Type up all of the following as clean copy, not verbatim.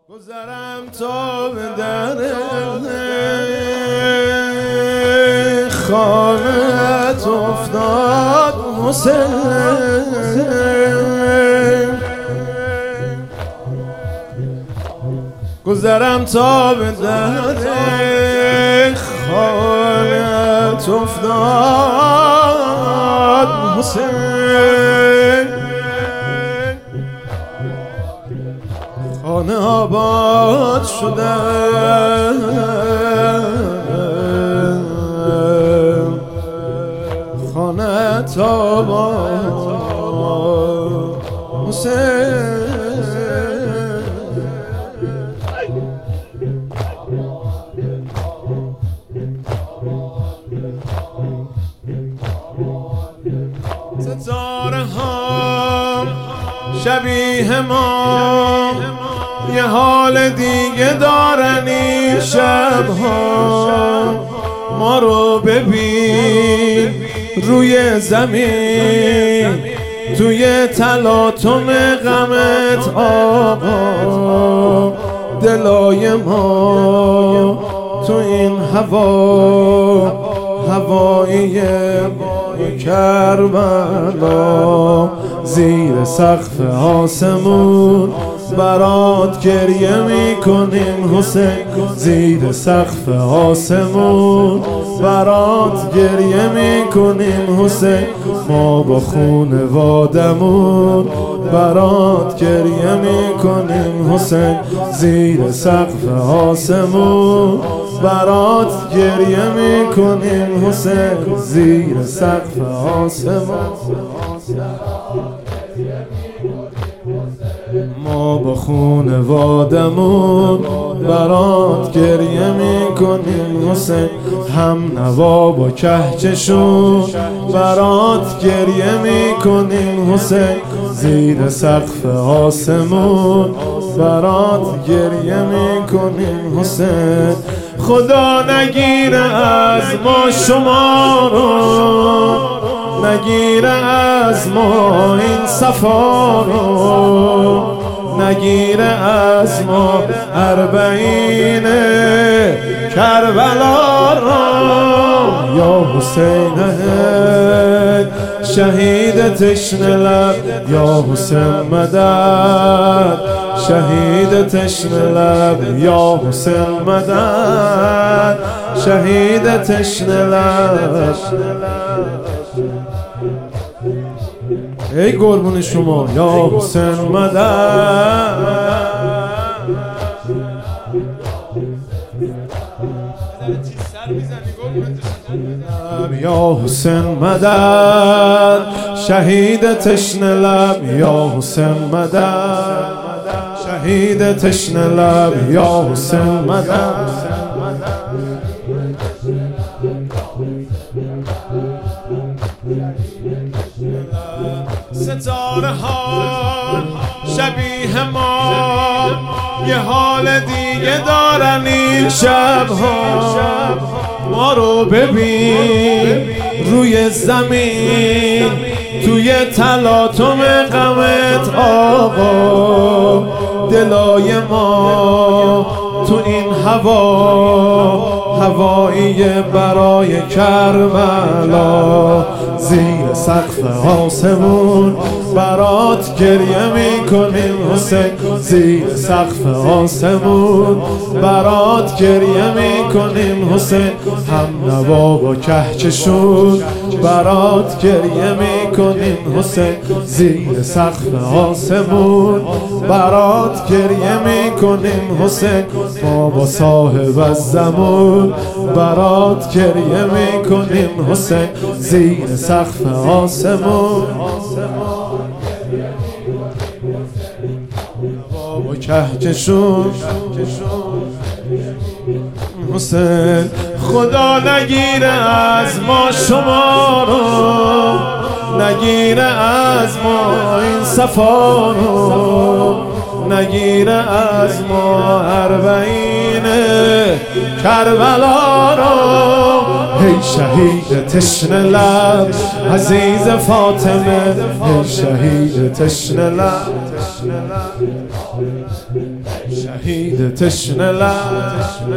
گذرم تا به در خانت افتاد حسین، گذرم تا به در خانت افتاد حسین، خانه آباد شده خانه آباد حسین. ستاره ها شبیه ما یه حال دیگه دارن این شبها، ما رو ببین روی زمین توی تلاطم غمت آقا، دلای ما تو این هوا هوایی کربلا، زیر سقف آسمون برات گریه میکنیم حسین، زیر سقف آسمون برات گریه میکنیم حسین، ما با خونوادمون برات گریه میکنیم حسین، زیر سقف آسمون برات گریه میکنیم حسین، زیر سقف آسمون ما با خونوادمون برات گریه میکنیم حسین، هم نوا با کهکشون برات گریه میکنیم حسین، زیر سقف آسمون برات گریه میکنیم حسین. خدا نگیره از ما شما رو، نگیره از ما این صفا رو، نگیره از ما اربعین کربلا رو. یا حسین شهید تشنه لب، یا حسین مدد شهید تشنه لب، یا حسین مدد شهید تشنه لب. ای قربون شما یا حسین مدد، یا حسین مدد شهید تشنه لب، یا حسین مدد شهید تشنه لب، یا حسین مدد. ستاره ها شبیه ما یه حال دیگه دارن این شبها، ما رو ببین روی زمین توی تلاطم غمت آقا، دلای ما تو این هوا هوایی برای کربلا، زیر سقف آسمون برات گریه میکنیم حسین، زیر سقف آسمون برات گریه میکنیم حسین، هم نوا با کهکشون برات گریه میکنیم حسین، زیر سقف آسمون برات گریه میکنیم حسین، ما با صاحب الزمان برات گریه میکنیم حسین، زیر سقف آسمون با کهکشون حسین. خدا نگیره از ما شما رو، نگیره از ما این صفا رو، نگیره از ما اربعین کربلا رو. ای شهید تشنه لب عزیز فاطمه، ای شهید تشنه لب شهید تشنه لب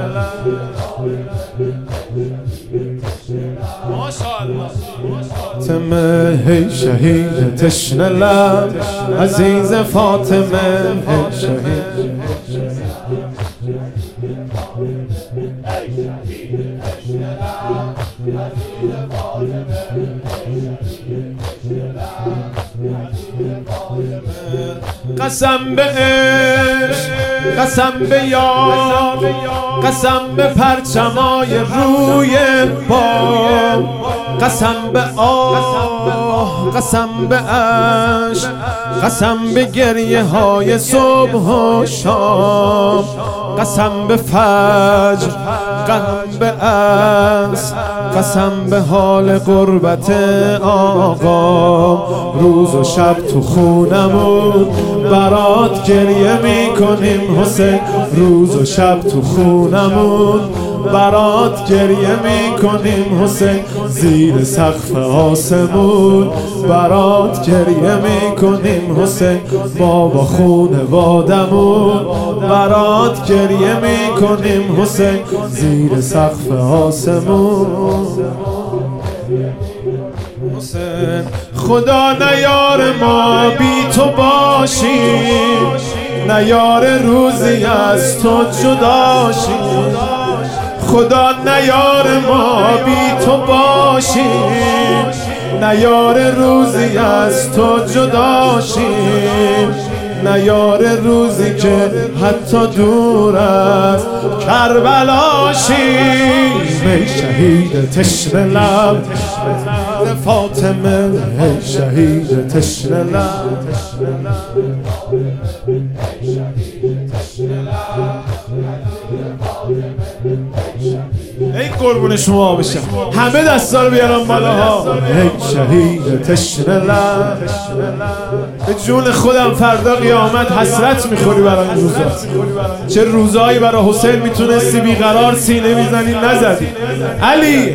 فاطمه هی شهید تشنه لب عزیز فاطمه هی شهید قسم به عشق قسم به یار قسم به پرچمای روی بام قسم به آه قسم به عشق قسم به گریه های صبح و شام قسم به فجر قسم به عصر قسم به حال غربت آقا روز و شب تو خونمون برات گریه میکنیم حسین روز و شب تو خونمون برات گریه میکنیم حسین زیر سقف آسمون برات گریه میکنیم حسین ما با خونوادمون برات گریه میکنیم حسین زیر سقف آسمون حسین خدا نیار ما بی تو باشیم نیار روزی از تو جدا شیم خدا نیار ما بی تو باشیم نیار روزی از تو جدا شیم نیار روزی که حتی دور از کربلا شیم ای شهید تشنه لب فاطمه ای شهید تشنه لب ای قربون شما بشم همه دستا رو بیارم بالاها ای شهید تشنه لب به جون خودم فردا قیامت حسرت میخوری برای این روزا چه روزایی برای حسین میتونستی بیقرار سینه میزنی نزدی علی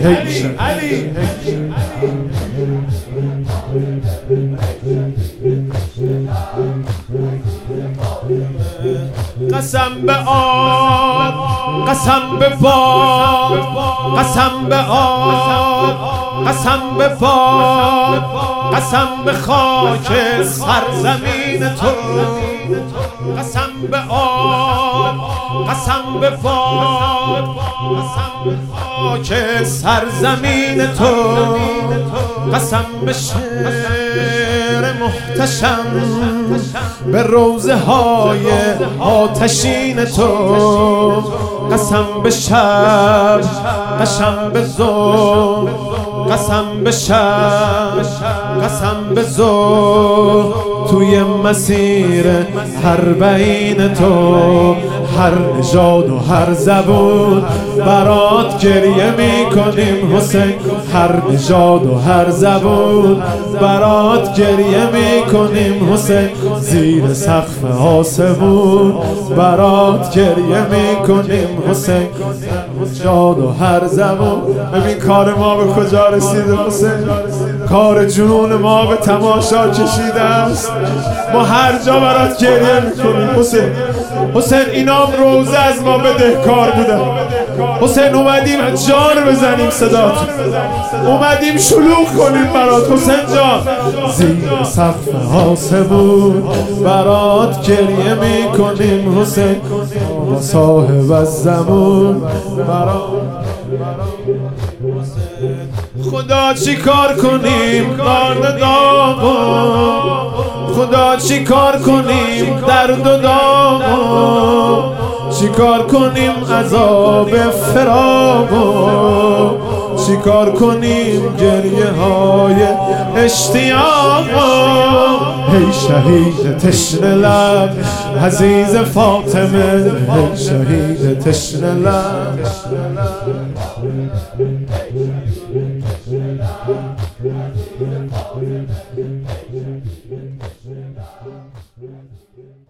قسم به آب قسم به باد قسم به آب قسم به باد قسم به خاک سرزمین تو قسم به آب قسم به باد قسم به خاک سرزمین تو قسم به شعر محتشم به روضه های آتشین تو قسم به شب قسم به ظهر قسم به شب قسم به ظهر توی مسیر هر بین تو هر نژاد و هر زبون برات گریه میکنیم حسین هر نژاد و هر زبون برات گریه میکنیم حسین زیر سقف آسمون برات گریه میکنیم حسین نژاد و هر زبون ببین کار ما به کجا رسیده حسین کار جنون ما به تماشا کشیده است ما هر جا برات گریه میکنیم حسین اینام روزه از ما بدهکار بودن حسین اومدیم جان بزنیم صدات اومدیم شلوغ کنیم برات حسین جان زیر سقف آسمون برات گریه میکنیم حسین با صاحب الزمان خدا چی کار کنیم درد داغم خدا چی کار کنیم درد و داغم چی کار کنیم عذاب فراقم چی کار کنیم گریه های اشتیاقم ای شهید تشنه لب عزیز فاطمه ای شهید تشنه لب